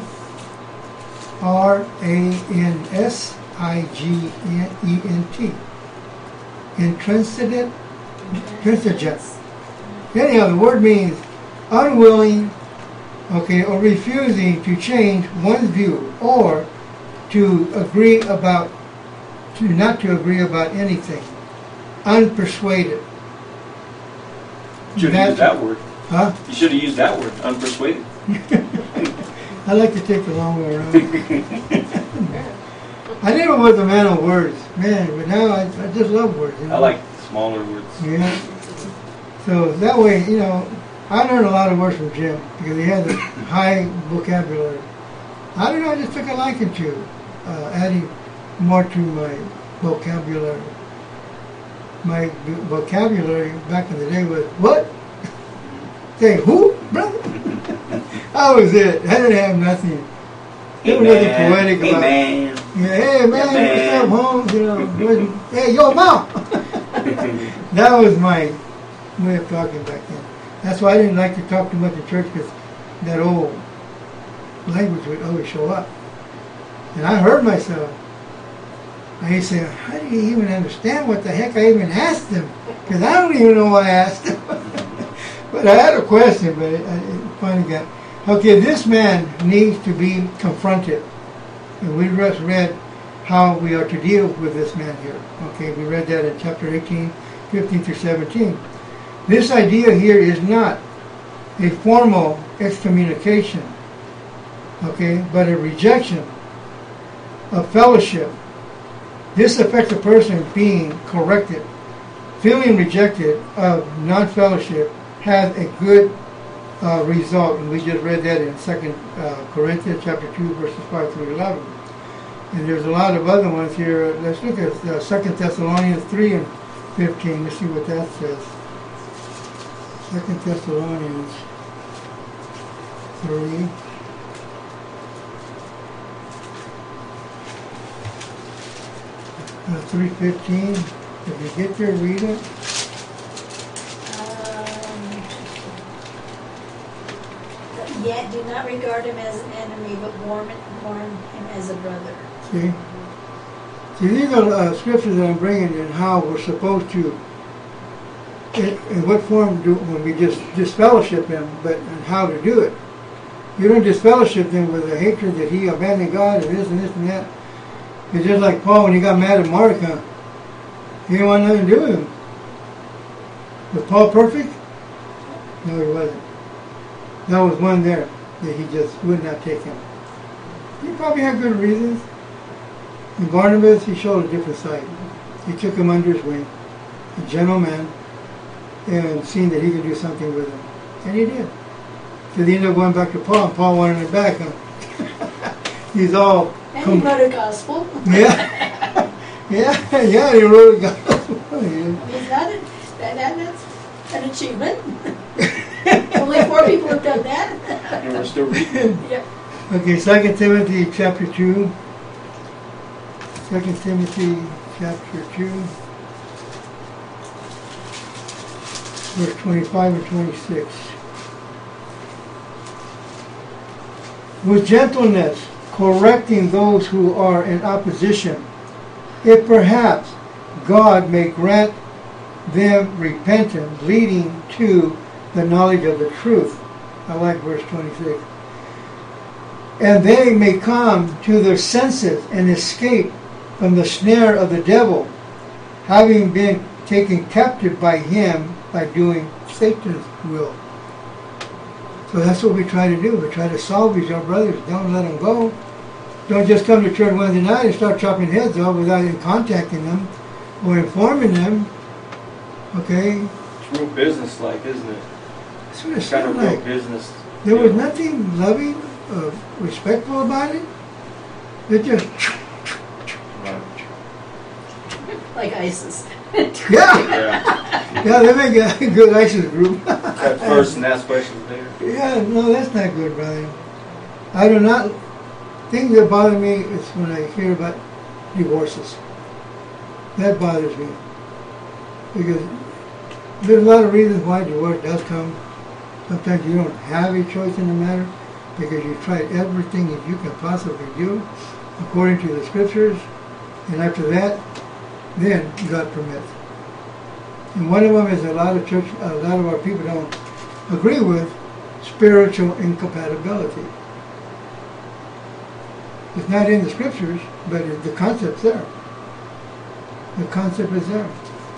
R A N S I G E N T. Intransigent, intransigent. Anyhow, the word means unwilling, okay, or refusing to change one's view or to agree about, to not to agree about anything. Unpersuaded. You should have used that word. Huh? You should have used that word, unpersuaded. I like to take the long way around. I never was a man of words, man, but now I, I just love words. You know? I like smaller words. Yeah. So that way, you know, I learned a lot of words from Jim because he had a high vocabulary. I don't know, I just took a liking to uh, adding more to my vocabulary. My vocabulary back in the day was, what? Say, who, brother? That was it. I didn't have nothing. There was nothing poetic hey about man. it. Yeah, hey man, hey, what's up, home? You know, hey, yo, mom. That was my way of talking back then. That's why I didn't like to talk too much in church because that old language would always show up. And I heard myself. I used to say, how do you even understand what the heck I even asked him? Because I don't even know what I asked him. But I had a question, but it, it finally got... Okay, this man needs to be confronted. And we just read how we are to deal with this man here. Okay, we read that in chapter eighteen, fifteen through seventeen. This idea here is not a formal excommunication, okay, but a rejection of fellowship. This affects a person being corrected. Feeling rejected of non-fellowship has a good uh, result, and we just read that in Second uh, Corinthians chapter two, verses five through eleven. And there's a lot of other ones here. Let's look at uh, Second Thessalonians three and fifteen. Let's see what that says. Second Thessalonians three. Uh, three fifteen. If you get there, read it. Um, Yet do not regard him as an enemy, but warn, warn him as a brother. See? See, these are uh, scriptures that I'm bringing in how we're supposed to, in, in what form do when we just disfellowship him, but and how to do it. You don't disfellowship him with a hatred that he abandoned God and this and this and that. It's just like Paul when he got mad at Mordecai. He didn't want nothing to do with him. Was Paul perfect? No, he wasn't. There was one there that he just would not take him. He probably had good reasons. And Barnabas, he showed a different side. He took him under his wing, a gentleman, and seen that he could do something with him. And he did. So they ended up going back to Paul, and Paul wanted it back. Huh? He's all... And he wrote a gospel. Yeah. yeah, yeah, he wrote a gospel. I mean, it's not a, that, that, that's an achievement. Only four people have done that. And we're still reading. Yep. Okay, Second Timothy chapter two. Second Timothy chapter two. Verse twenty-five and twenty-six. With gentleness, correcting those who are in opposition, if perhaps God may grant them repentance, leading to the knowledge of the truth. I like verse twenty-six. And they may come to their senses and escape from the snare of the devil, having been taken captive by him by doing Satan's will. So that's what we try to do. We try to salvage our brothers. Don't let them go. Don't just come to church Wednesday night and start chopping heads off without even contacting them or informing them. Okay? It's real business-like, isn't it? That's what it It's kind of sounded real like. business. There you was know. nothing loving, uh, respectful about it. It just, Right. Like ISIS. yeah, Yeah. yeah, they make a good ISIS group. At first and ask questions later. Yeah, no, that's not good, brother. I do not. Things that bother me is when I hear about divorces. That bothers me because there's a lot of reasons why divorce does come. Sometimes you don't have a choice in the matter because you tried everything that you can possibly do according to the scriptures, and after that, then God permits. And one of them is a lot of church, a lot of our people don't agree with spiritual incompatibility. It's not in the scriptures, but it, the concept's there. The concept is there.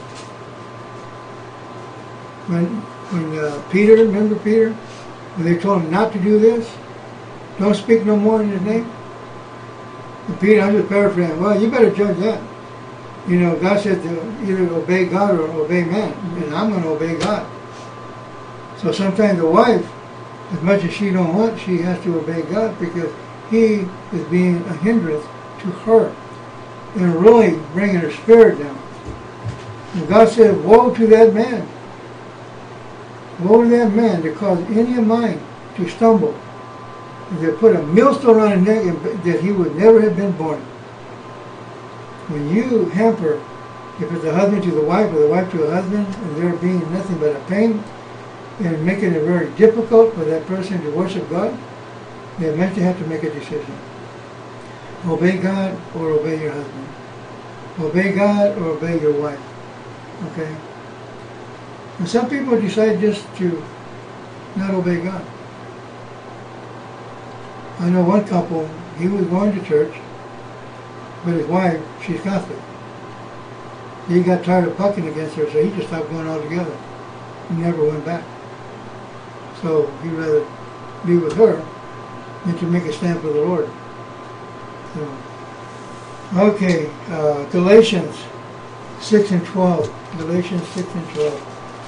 When when uh, Peter, remember Peter, when they told him not to do this, don't speak no more in his name. And Peter, I'm just paraphrasing. Well, you better judge that. You know, God said to either obey God or obey man, and I'm going to obey God. So sometimes the wife, as much as she don't want, she has to obey God because He is being a hindrance to her and really bringing her spirit down. And God said, woe to that man. Woe to that man to cause any of mine to stumble. And they put a millstone on his neck and that he would never have been born. When you hamper, if it's a husband to the wife or the wife to a husband, and there being nothing but a pain, and making it very difficult for that person to worship God, they eventually have to make a decision. Obey God or obey your husband. Obey God or obey your wife. Okay? And some people decide just to not obey God. I know one couple, he was going to church, but his wife, she's Catholic. He got tired of bucking against her, so he just stopped going altogether. He never went back. So he'd rather be with her than to make a stand for the Lord. So, okay, uh, Galatians six and twelve. Galatians six and twelve.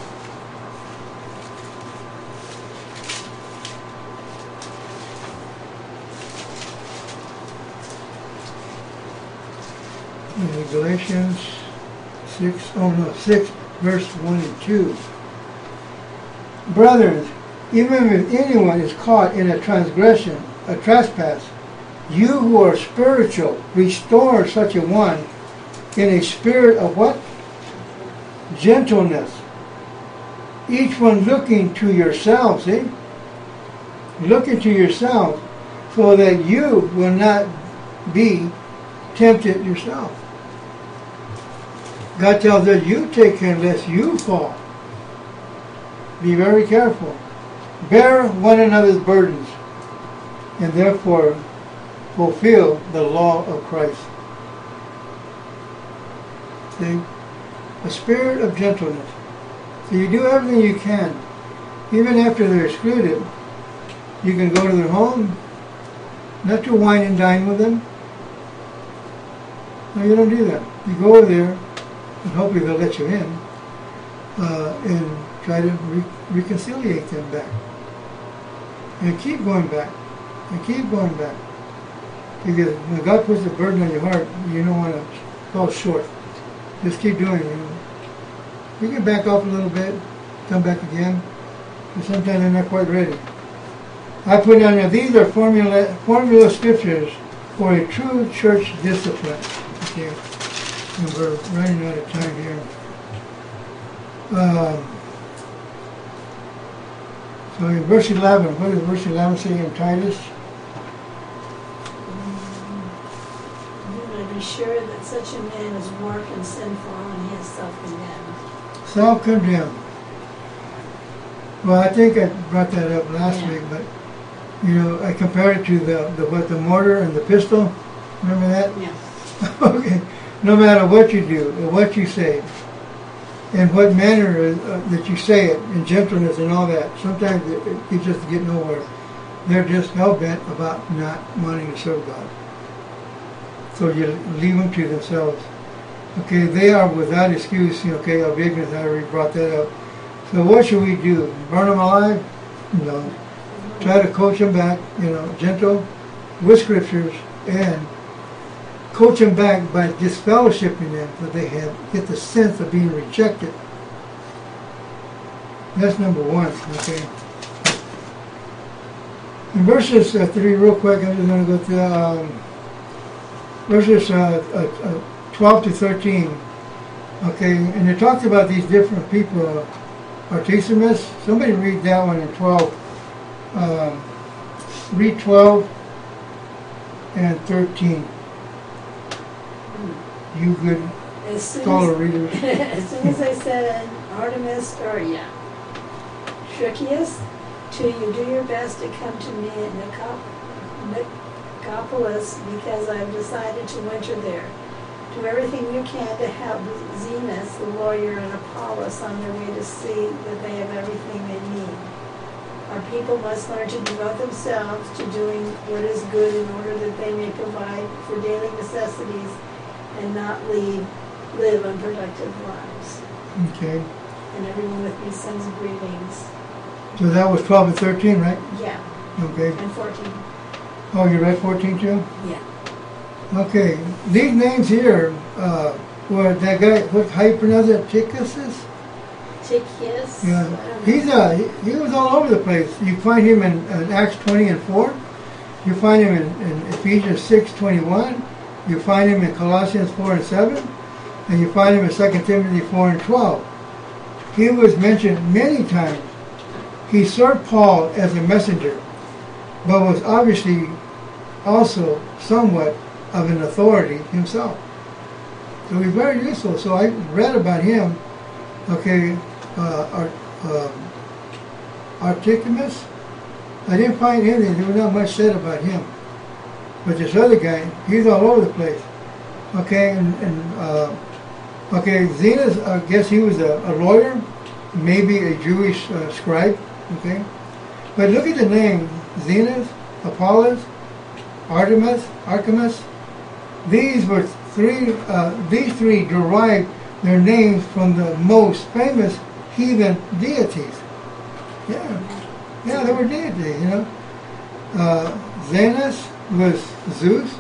Uh, Galatians six, oh no, six, verse one and two. Brothers, even if anyone is caught in a transgression, a trespass, you who are spiritual, restore such a one in a spirit of what? Gentleness. Each one looking to yourselves, see? Looking to yourself so that you will not be tempted yourself. God tells us, you take care lest you fall. Be very careful. Bear one another's burdens, and therefore fulfill the law of Christ. See? A spirit of gentleness. So you do everything you can. Even after they're excluded, you can go to their home, not to wine and dine with them. No, you don't do that. You go over there, and hopefully they'll let you in, uh, and try to re- reconciliate them back. And keep going back. And keep going back. Because when God puts a burden on your heart, you don't want to fall short. Just keep doing it. You know. You can back off a little bit, come back again, but sometimes they're not quite ready. I put down there, these are formula, formula scriptures for a true church discipline. Okay. And we're running out of time here. Um, so in verse eleven, what does verse eleven say in Titus? You may be sure that such a man is warped and sinful, and he is self-condemned. Self-condemned. Well, I think I brought that up last Yeah. week, but you know, I compared it to the, the what the mortar and the pistol. Remember that? Yeah. Okay. No matter what you do, or what you say, and what manner uh, that you say it, and gentleness and all that, sometimes it, it, you just get nowhere. They're just hell-bent about not wanting to serve God. So you leave them to themselves. Okay, they are without excuse, okay, of ignorance. I already brought that up. So what should we do? Burn them alive? No. Try to coach them back, you know, gentle with scriptures, and coach them back by disfellowshipping them so they have get the sense of being rejected. That's number one, okay. In verses uh, three, real quick, I'm just going to go through um, verses uh, uh, uh, twelve to thirteen, okay, and it talks about these different people. Uh, Artesimus, somebody read that one in twelve. Um, read twelve and thirteen. You good As soon scholar as, readers. as soon as I said Artemis, or yeah, Trichius, to you do your best to come to me at Nicop- Nicopolis, because I've decided to winter there. Do everything you can to help Zenas, the lawyer, and Apollos on their way to see that they have everything they need. Our people must learn to devote themselves to doing what is good in order that they may provide for daily necessities and not leave, live unproductive lives. Okay. And everyone with me sends greetings. So that was twelve and thirteen, right? Yeah, Okay. and fourteen. Oh, you read fourteen too? Yeah. Okay. These names here, uh, were that guy, what, how you pronounce it? Tychicus? Tychius. Yeah. I don't know. He's, uh, he, he was all over the place. You find him in, in Acts twenty and four. You find him in, in Ephesians six twenty-one. You find him in Colossians four and seven. And you find him in Second Timothy four and twelve. He was mentioned many times. He served Paul as a messenger, but was obviously also somewhat of an authority himself. So he's very useful. So I read about him. Okay, uh, Art, um, Artesimus. I didn't find anything. There was not much said about him. But this other guy, he's all over the place. Okay, and, and uh, okay, Zenas, I guess he was a, a lawyer, maybe a Jewish uh, scribe. Okay, but look at the name: Zenas, Apollos, Artemis, Artemis. These were three. Uh, these three derived their names from the most famous heathen deities. Yeah, yeah, they were deities. You know, uh, Zenas was Zeus.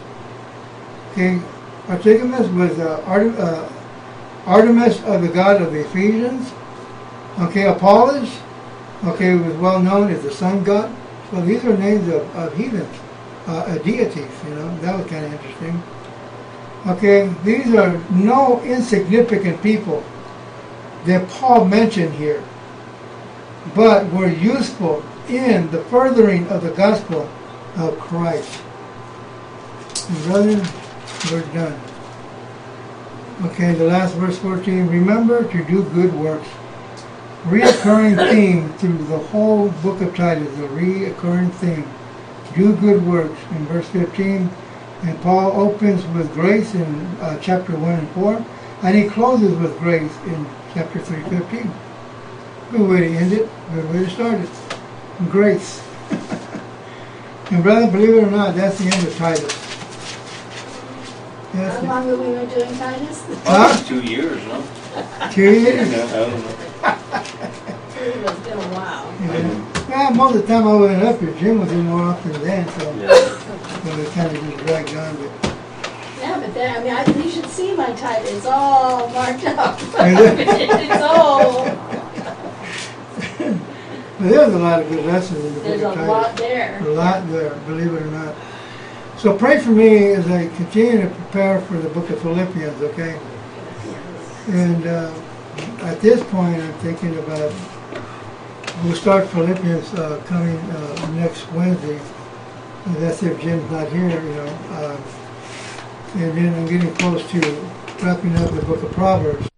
Okay, Artemis was uh, Art- uh, Artemis of the god of the Ephesians. Okay, Apollos, Okay, was well known as the sun god. Well, these are names of, of heathens, uh, uh, deities, you know. That was kind of interesting. Okay, these are no insignificant people that Paul mentioned here, but were useful in the furthering of the gospel of Christ. And brethren, we're done. Okay, the last verse fourteen. Remember to do good works. Reoccurring theme through the whole book of Titus, the reoccurring theme. Do good works in verse fifteen. And Paul opens with grace in uh, chapter one and four. And he closes with grace in chapter three fifteen. Good way to end it. Good way to start it. Grace. And brother, believe it or not, that's the end of Titus. That's How the- long have we been doing Titus? Almost two years, no? Two years? Yeah, I don't know. It's been a while. Yeah. Well, most of the time I wasn't up here. Jim was in more often than so, Yeah. so it kind of just dragged on. But Yeah, but then, I mean, I, you should see my Titus. It's all marked up. Is it? It's all, but there's a lot of good lessons in the there's book a of lot Titus. there. A lot there, believe it or not. So pray for me as I continue to prepare for the book of Philippians, okay? And uh, at this point, I'm thinking about, we'll start Philippians uh, coming uh, next Wednesday. And that's if Jim's not here, you know. Uh, and then I'm getting close to wrapping up the book of Proverbs.